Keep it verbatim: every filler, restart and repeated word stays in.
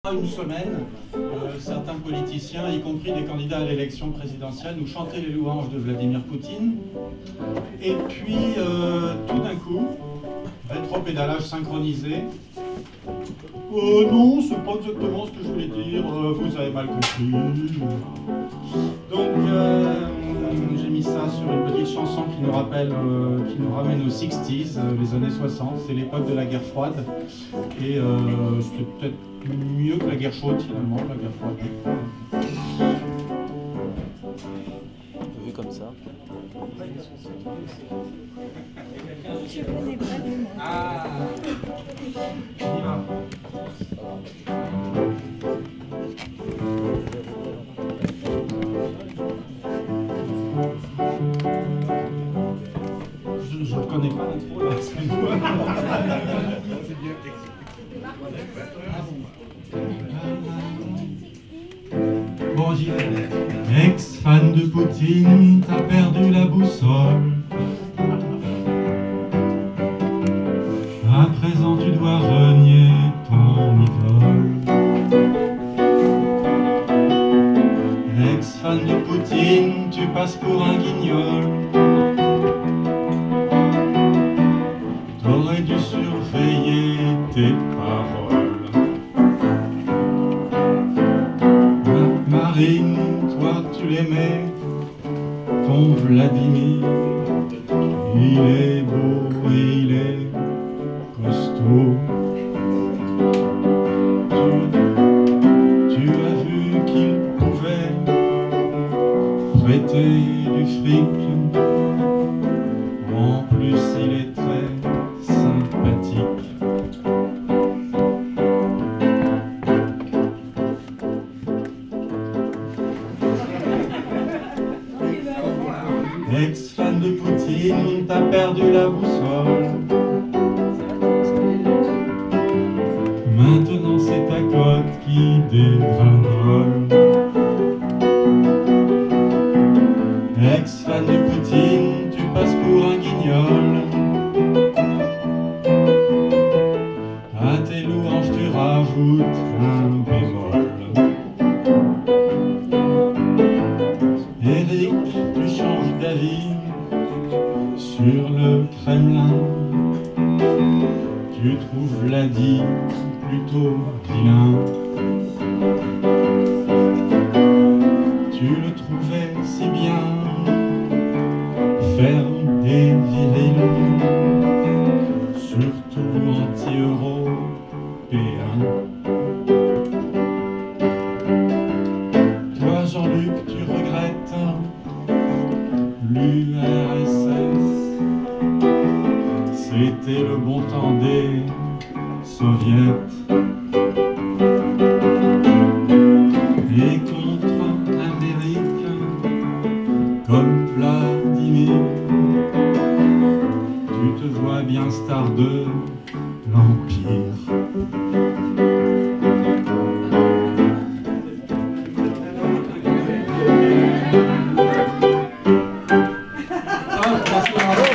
Une semaine, euh, certains politiciens, y compris des candidats à l'élection présidentielle, nous chantaient les louanges de Vladimir Poutine. Et puis, euh, tout d'un coup, rétropédalage synchronisé. Euh, non, c'est pas exactement ce que je voulais dire, euh, vous avez mal compris. Donc, euh, j'ai mis ça sur une petite chanson qui nous rappelle, euh, qui nous ramène aux sixties, euh, les années soixante. C'est l'époque de la guerre froide. Et euh, c'est peut-être mieux que la guerre chaude, finalement, la guerre froide. Vu comme ça. Je connais pas du monde. Ah, on y va. Je ne reconnais pas l'intro là, excuse-moi. C'est bien Bon, j'y vais. Ex-fan de Poutine, t'as perdu la boussole. À présent, tu dois renier ton idole. Ex-fan de Poutine, tu passes pour un guignol. T'aurais dû surveiller tes paroles. Ma Marine, toi tu l'aimais, ton Vladimir. Il est beau et il est costaud. Tu, tu as vu qu'il pouvait prêter du fric. En plus, il est très sympathique. Ex-fan de Poutine, t'as perdu la boussole. Maintenant c'est ta cote qui dégringole. Ex-fan de Poutine, tu passes pour un guignol. À tes louanges tu rajoutes un bémol. Eric, tu changes d'avis sur le Kremlin. Tu trouves Vladi plutôt vilain. Tu le trouvais si bien, ferme et viril, surtout anti-européen. Toi, Jean-Luc, tu regrettes l'U R S S. C'était le bon temps des soviets. Et contre l'Amérique, comme Vladimir, tu te vois bien star de l'Empire. Ah,